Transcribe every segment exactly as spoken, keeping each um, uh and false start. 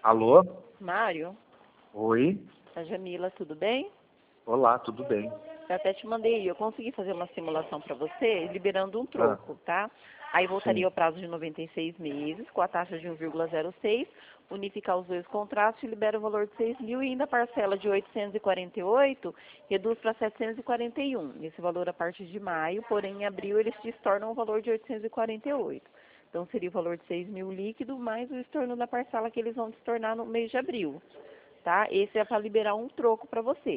Alô? Mário, Oi? a Jamila, tudo bem? Olá, tudo bem? Eu até te mandei, eu consegui fazer uma simulação para você, liberando um Ah, troco, tá? Aí voltaria sim. ao prazo de noventa e seis meses, com a taxa de um vírgula zero seis, unificar os dois contratos e libera o valor de seis mil e ainda a parcela de oitocentos e quarenta e oito reduz para setecentos e quarenta e um. Esse valor a partir de maio, porém em abril eles se tornam o valor de oitocentos e quarenta e oito. Então seria o valor de seis mil líquido mais o estorno da parcela que eles vão se tornar no mês de abril, tá? Esse é para liberar um troco para você.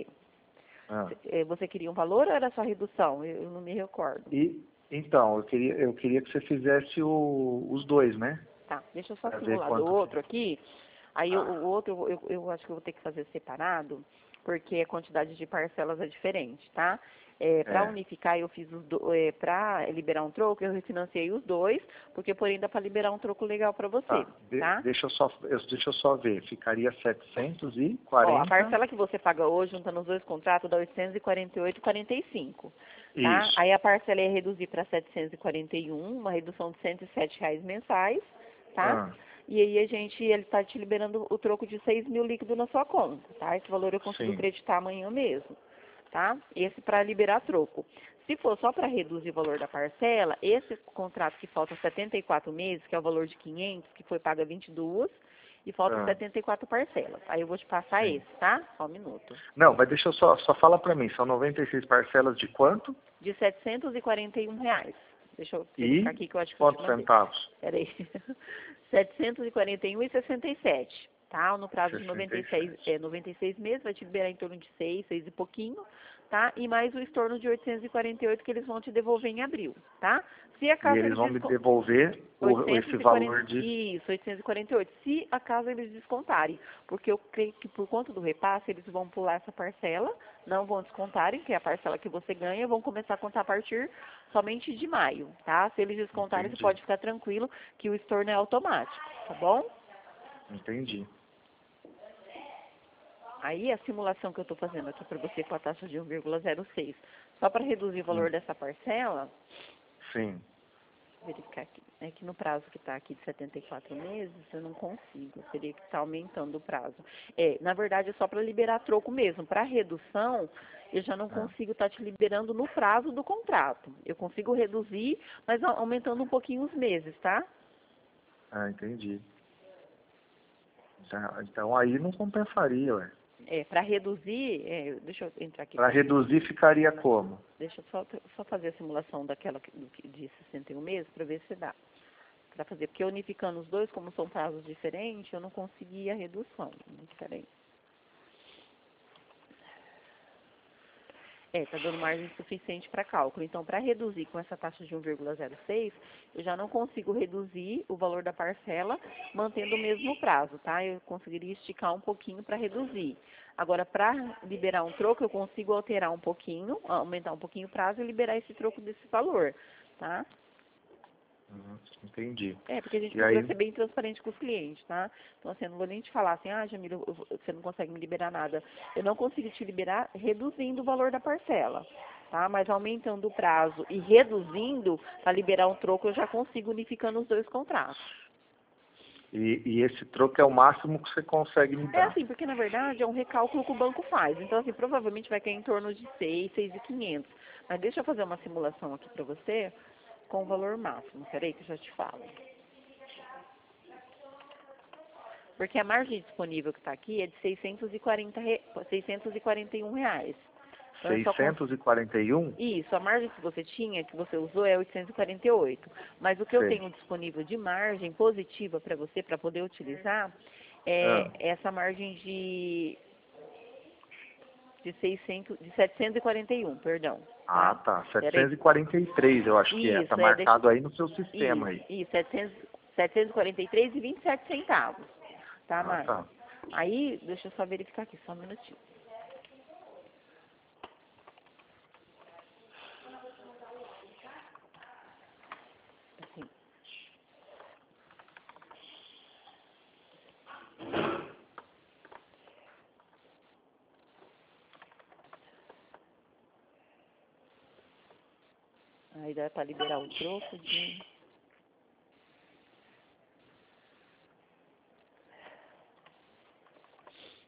Ah. Eh, Você queria um valor ou era só redução? Eu eu não me recordo. E, então, eu queria, eu queria que você fizesse o, os dois, né? Tá, deixa eu só Pra ver simular do quanto que... outro aqui. Aí o Ah, o outro eu, eu acho que eu vou ter que fazer separado, porque a quantidade de parcelas é diferente, tá? É, para é. unificar, eu fiz os do, é, para liberar um troco, eu refinanciei os dois, porque porém dá para liberar um troco legal para você, Tá, de- tá? deixa, eu só, eu, deixa eu só ver. Ficaria setecentos e Ó, a quarenta. parcela que você paga hoje, juntando os dois contratos, dá oitocentos e quarenta e oito vírgula quarenta e cinco, tá? Isso. Aí a parcela ia reduzir para setecentos e quarenta e um, uma redução de cento e sete reais mensais, tá? Ah, E aí a gente, ele está te liberando o troco de seis mil líquido na sua conta, tá? Esse valor eu consigo sim. creditar amanhã mesmo, tá? Esse para liberar troco. Se for só para reduzir o valor da parcela, esse contrato que falta setenta e quatro meses, que é o valor de quinhentos, que foi paga vinte e duas, e falta Ah, setenta e quatro parcelas. Aí eu vou te passar sim. esse, tá? Só um minuto. Não, mas deixa eu só, só fala pra mim. São noventa e seis parcelas de quanto? De setecentos e quarenta e um reais. Deixa eu verificar E aqui que eu acho que eu te quantos mandei. centavos? Peraí. setecentos e quarenta e um reais e sessenta e sete. Tá? No prazo de sessenta noventa e e seis, sete. é, noventa e seis meses, vai te liberar em torno de seis, seis e pouquinho, tá? E mais o estorno de oitocentos e quarenta e oito que eles vão te devolver em abril, tá? Se E acaso eles eles vão me descontam. devolver o, esse oitocentos e quarenta, valor de... isso, oitocentos e quarenta e oito, se acaso eles descontarem, porque eu creio que por conta do repasse eles vão pular essa parcela, não vão descontarem, que é a parcela que você ganha, vão começar a contar a partir somente de maio, tá? Se eles descontarem, você Entendi, pode ficar tranquilo que o estorno é automático, tá bom? entendi. Aí a simulação que eu estou fazendo aqui para você com a taxa de um vírgula zero seis, só para reduzir o valor Hum, dessa parcela, sim. verificar aqui. É que no prazo que está aqui de setenta e quatro meses, eu não consigo. Teria que estar aumentando o prazo. É, na verdade, é só para liberar troco mesmo. Para redução, eu já não Ah, consigo estar te liberando no prazo do contrato. Eu consigo reduzir, mas a- aumentando um pouquinho os meses, tá? ah, entendi. Então então aí não compensaria, ué. É, para reduzir, é, deixa eu entrar aqui Para para você. reduzir ficaria como? Deixa eu só, só fazer a simulação daquela que- do que- de sessenta e um meses para ver se dá. Para fazer, porque unificando os dois, como são prazos diferentes, eu não consegui a redução. Espera aí. É, está dando margem suficiente para cálculo. Então, para reduzir com essa taxa de um vírgula zero seis, eu já não consigo reduzir o valor da parcela mantendo o mesmo prazo, tá? Eu conseguiria esticar um pouquinho para reduzir. Agora, para liberar um troco, eu consigo alterar um pouquinho, aumentar um pouquinho o prazo e liberar esse troco desse valor, tá? Uhum, entendi. É, porque a gente E procura aí, ser bem transparente com os clientes, tá? Então, assim, eu não vou nem te falar assim, ah, Jamila, eu vou- você não consegue me liberar nada. Eu não consigo te liberar reduzindo o valor da parcela, tá? Mas aumentando o prazo e reduzindo, para liberar um troco, eu já consigo unificando os dois contratos. e, e esse troco é o máximo que você consegue me É dar. assim, porque na verdade é um recálculo que o banco faz. Então, assim, provavelmente vai cair em torno de seis, seis e quinhentos. Mas deixa eu fazer uma simulação aqui para você com o valor máximo. Peraí que eu já te falo. Porque a margem disponível que está aqui é de seiscentos e quarenta re... seiscentos e quarenta e um reais. Então, eu só cons... seiscentos e quarenta e um? Isso, a margem que você tinha, que você usou, é oitocentos e quarenta e oito. Mas o que eu Sei. tenho disponível de margem positiva para você, para poder utilizar, Ah, é essa margem de, de, seiscentos, de setecentos e quarenta e um, perdão. ah, Tá? tá. Peraí. setecentos e quarenta e três eu acho que é. Tá Isso, é, deixa... marcado aí no seu sistema Isso, aí. isso, setecentos, setecentos e quarenta e três e vinte e sete centavos. Tá, Ah, Mário? tá. Aí, deixa eu só verificar aqui, só um minutinho. Assim. Aí dá para liberar o troco de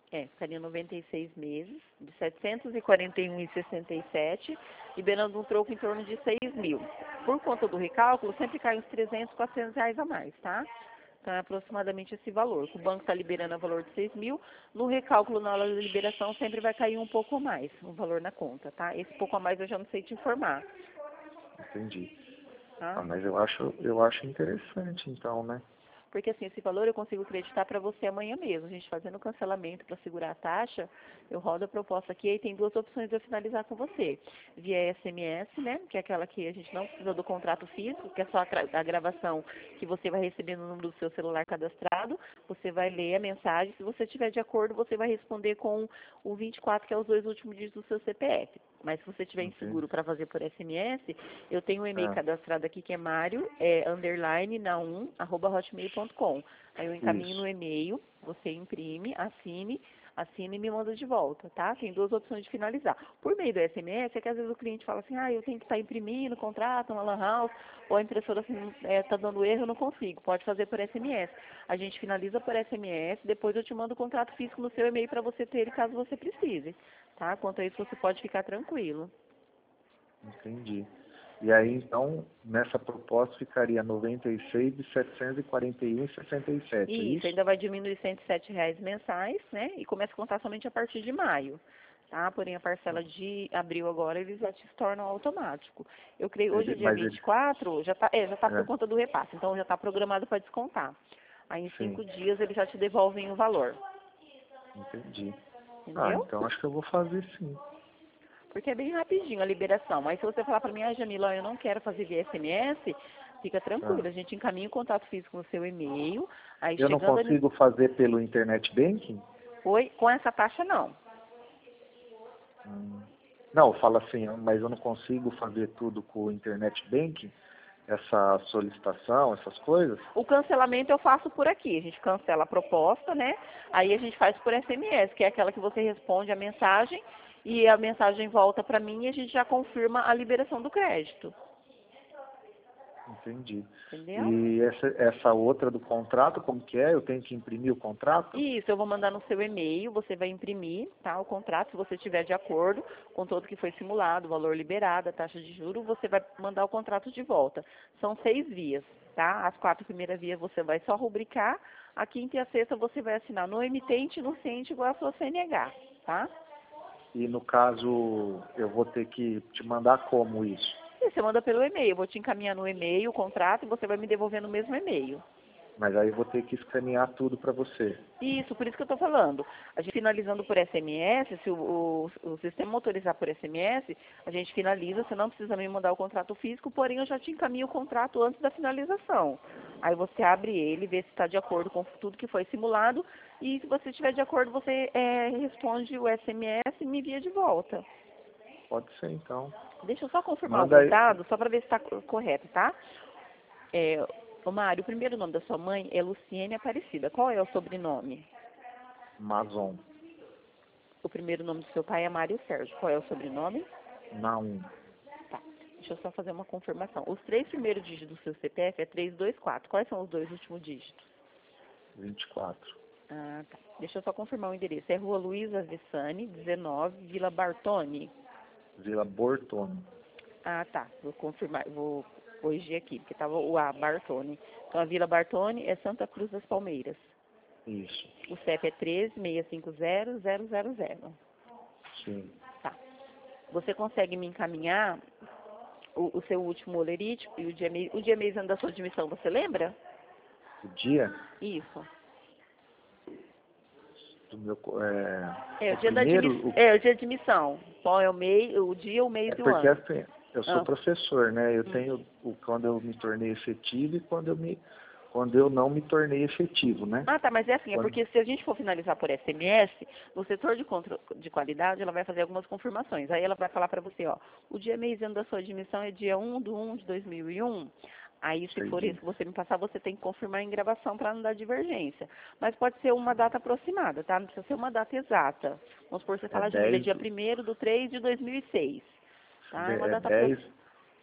É, ficaria noventa e seis meses, de setecentos e quarenta e um vírgula sessenta e sete, liberando um troco em torno de seis mil. Por conta do recálculo, sempre cai uns trezentos, quatrocentos reais a mais, tá? Então, é aproximadamente esse valor. O banco está liberando o valor de seis mil, no recálculo, na hora da liberação, sempre vai cair um pouco a mais, o valor na conta, tá? Esse pouco a mais eu já não sei te informar, Entendi. tá? Ah, mas eu acho, eu acho interessante, então, né? Porque assim, esse valor eu consigo acreditar para você amanhã mesmo. A gente fazendo o cancelamento para segurar a taxa, eu rodo a proposta aqui e tem duas opções de eu finalizar com você. Via S M S, né, que é aquela que a gente não precisa do contrato físico, que é só a, gra- a gravação que você vai receber no número do seu celular cadastrado. Você vai ler a mensagem. Se você estiver de acordo, você vai responder com o vinte e quatro, que é os dois últimos dígitos do seu C P F. Mas se você estiver Entendi. inseguro para fazer por S M S, eu tenho um e-mail Ah, cadastrado aqui que é Mário, é, underline, na um, arroba hotmail ponto com. Aí eu encaminho no isso. e-mail, você imprime, assine, assine e me manda de volta, tá? Tem duas opções de finalizar. Por meio do S M S, é que às vezes o cliente fala assim, ah, eu tenho que estar imprimindo o contrato na Lan House, ou a impressora está assim, é, tá dando erro, eu não consigo. Pode fazer por S M S. A gente finaliza por S M S, depois eu te mando o contrato físico no seu e-mail para você ter ele caso você precise, tá? Quanto a isso, você pode ficar tranquilo. Entendi. E aí, então, nessa proposta ficaria noventa e seis de setecentos e quarenta e um vírgula sessenta e sete, é Isso, isso? ainda vai diminuir cento e sete reais mensais, né? E começa a contar somente a partir de maio, tá? Porém, a parcela de abril agora, eles já se tornam automático. Eu creio, hoje é Ele, dia mas ele, vinte e quatro, já tá, é, já tá por é, conta do repasse, então já tá programado para descontar. Aí, em sim, cinco dias, eles já te devolvem o valor, entendi. Ah, entendeu? então acho que eu vou fazer sim. Porque é bem rapidinho a liberação. Aí, se você falar para mim, ah, Jamila, eu não quero fazer via S M S, fica Ah, tranquilo. A gente encaminha o contato físico no seu e-mail, aí eu não chegando ali... consigo fazer pelo internet banking? Oi, com essa taxa, não. Hum. Não, fala assim, mas eu não consigo fazer tudo com o internet banking? Essa solicitação, essas coisas? O cancelamento eu faço por aqui. A gente cancela a proposta, né? Aí a gente faz por S M S, que é aquela que você responde a mensagem e a mensagem volta para mim e a gente já confirma a liberação do crédito. Entendi. Entendeu? E essa, essa outra do contrato, como que é? Eu tenho que imprimir o contrato? Isso, eu vou mandar no seu e-mail, você vai imprimir, tá, o contrato, se você estiver de acordo com tudo que foi simulado, o valor liberado, a taxa de juros, você vai mandar o contrato de volta. São seis vias, tá? As quatro primeiras vias você vai só rubricar, a quinta e a sexta você vai assinar no emitente e no ciente igual a sua C N H, tá? E no caso, eu vou ter que te mandar como isso? E você manda pelo e-mail, eu vou te encaminhar no e-mail o contrato e você vai me devolver no mesmo e-mail. Mas aí eu vou ter que escanear tudo para você. Isso, por isso que eu estou falando. A gente finalizando por S M S, se o, o, o sistema autorizar por S M S, a gente finaliza, você não precisa me mandar o contrato físico, porém eu já te encaminho o contrato antes da finalização. Aí você abre ele, vê se está de acordo com tudo que foi simulado, e se você estiver de acordo, você é, responde o S M S e me envia de volta. Pode ser, então. Deixa eu só confirmar Manda alguns aí. dados, só para ver se está correto, tá? É, ô Mário, o primeiro nome da sua mãe é Luciene Aparecida. Qual é o sobrenome? Mazon. O primeiro nome do seu pai é Mário Sérgio. Qual é o sobrenome? Naum. Tá. Deixa eu só fazer uma confirmação. Os três primeiros dígitos do seu C P F é três dois quatro. Quais são os dois últimos dígitos? vinte e quatro. Ah, tá. Deixa eu só confirmar o endereço. É Rua Luiza Vessani, dezenove, Vila Bartoni. Vila Bortoni. Ah, tá. Vou confirmar, vou corrigir aqui, porque estava o A, Bartoni. Então, a Vila Bartoni é Santa Cruz das Palmeiras. Isso. O C E P é treze, seiscentos e cinquenta, zero zero zero. Sim. Tá. Você consegue me encaminhar o, o seu último olerite e o dia, mei- o dia mês ano da sua admissão, você lembra? O dia Isso. do meu... co- É, É o o dia da primeiro... admissão. O, É o dia de admissão. Qual é o mês, o dia, o mês é e o porque, ano? assim, eu sou Ah. professor, né? Eu Hum. tenho o, quando eu me tornei efetivo e quando eu, me, quando eu não me tornei efetivo, né? Ah, tá, mas é assim, é Quando, porque se a gente for finalizar por S M S, no setor de, contro- de qualidade, ela vai fazer algumas confirmações. Aí ela vai falar para você, ó, o dia mês e ano da sua admissão é dia um de um de dois mil e um. Aí, se for entendi. isso que você me passar, você tem que confirmar em gravação para não dar divergência. Mas pode ser uma data aproximada, tá? Não precisa ser uma data exata. Vamos supor, você É fala, Jamília, dez dia primeiro de três de dois mil e seis. Tá? É uma é data dez aproximada.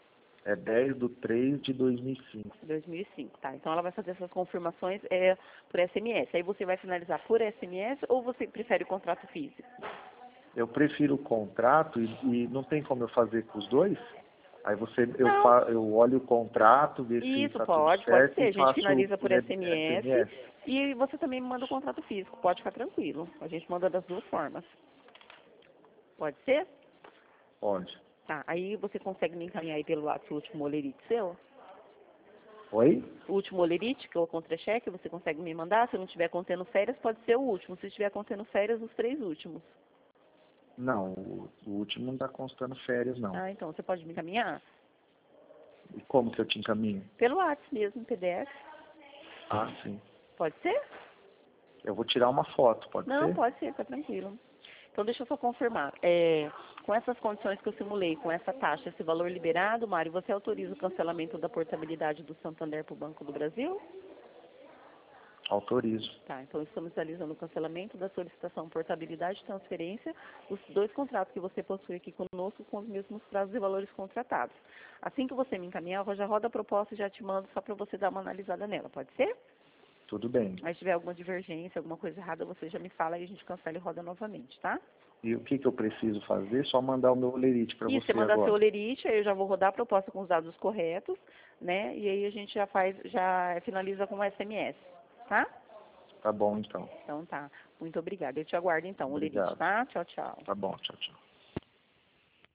É dez de três de dois mil e cinco. dois mil e cinco, tá. Então ela vai fazer essas confirmações é, por S M S. Aí você vai finalizar por S M S ou você prefere o contrato físico? Eu prefiro o contrato e, e não tem como eu fazer com os dois? Aí você, eu, Não. fa, eu olho o contrato, ver se Isso, está tudo pode, pode certo ser. A e gente faço finaliza por por S M S S M S. e você também me manda o contrato físico. Pode ficar tranquilo. A gente manda das duas formas. Pode ser? Pode. Tá. Aí você consegue me encaminhar aí pelo WhatsApp o último olerite seu? Oi? O último olerite, que é o contra-cheque, você consegue me mandar? Se não estiver contendo férias, pode ser o último. Se estiver contendo férias, os três últimos. Não, o, o último não está constando férias, não. Ah, então você pode me encaminhar? E como que eu te encaminho? Pelo WhatsApp mesmo, P D F. Ah, sim. Pode ser? Eu vou tirar uma foto, pode Não, ser? pode ser, tá tranquilo. Então deixa eu só confirmar. É, com essas condições que eu simulei, com essa taxa, esse valor liberado, Mário, você autoriza o cancelamento da portabilidade do Santander para o Banco do Brasil? Autorizo. Tá, então estamos realizando o cancelamento da solicitação portabilidade e transferência, os dois contratos que você possui aqui conosco com os mesmos prazos e valores contratados. Assim que você me encaminhar, eu já rodo a proposta e já te mando só para você dar uma analisada nela, pode ser? Tudo bem. Mas se tiver alguma divergência, alguma coisa errada, você já me fala e a gente cancela e roda novamente, tá? E o que, que eu preciso fazer? Só mandar o meu olerite para E você você mandar seu agora. olerite, aí eu já vou rodar a proposta com os dados corretos, né? E aí a gente já faz, já finaliza com o S M S, tá? Tá bom, então. Então tá. Muito obrigada. Eu te aguardo então, olerite, Obrigado. tá? Tchau, tchau. Tá bom, tchau, tchau.